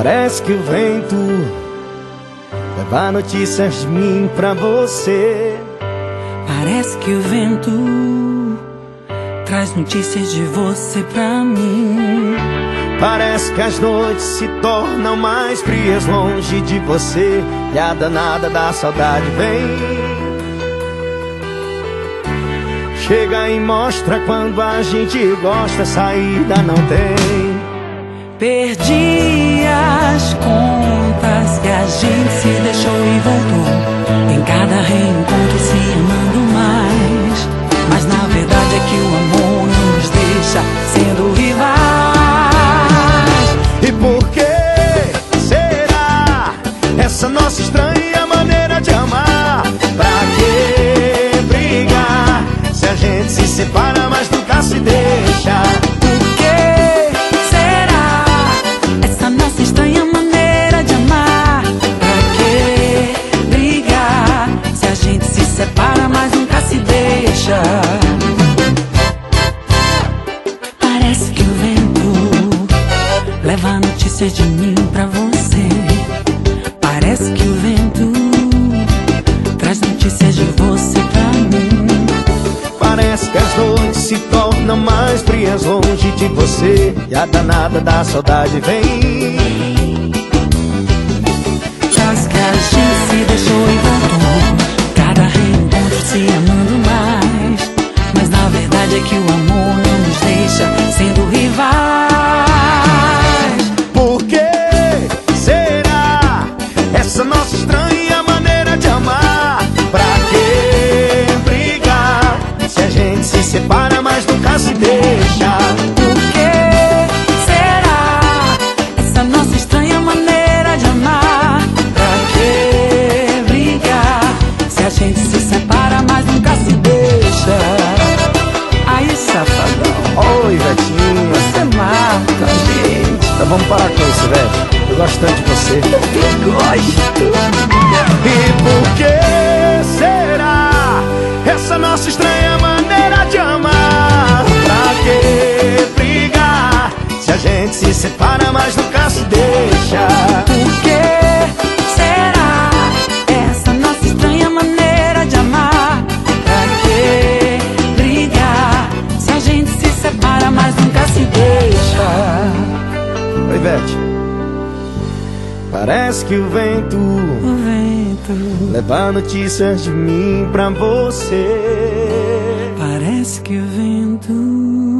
Parece que o vento leva notícias de mim pra você. Parece que o vento traz notícias de você pra mim. Parece que as noites se tornam mais frias longe de você, e a danada da saudade vem. Chega e mostra quando a gente gosta, saída não tem. Perdi as contas que a gente se deixou e voltou, em cada reencontro se amando mais. Mas na verdade é que o amor não nos deixa sendo rivais. E por que será essa nossa estranha maneira de amar? Pra que brigar se a gente se separa mas nunca se deixa? Por que será essa nossa estranha maneira de amar? Pra que brigar se a gente se separa mas nunca se deixa? Parece que o vento leva notícias de mim pra você. Parece que o vento traz notícias de você pra mim. Parece que as noites se tornam mais frias longe de você, e a danada da saudade vem. Parece que a gente se deixou e voltou, cada reencontro se amando mais. Mas na verdade é que o amor não nos deixa sendo rivais. Por que será essa nossa estranha maneira de amar? Pra que brigar se a gente se separa mas nunca se deixa? Por que será essa nossa estranha maneira de amar? Pra que brigar se a gente se separa mas nunca se deixa? Aí, safadão, Oi, Vetinho. você mata a gente. Então vamos parar com isso, Vete. Eu gosto tanto de você. Eu gosto. E por que será essa nossa estranha maneira de amar? Pra que brigar se a gente se separa mas nunca se deixa? Por que será essa nossa estranha maneira de amar? Pra que brigar se a gente se separa mas nunca se deixa? Oi, Vete. Parece que o vento leva notícias de mim pra você. Parece que o vento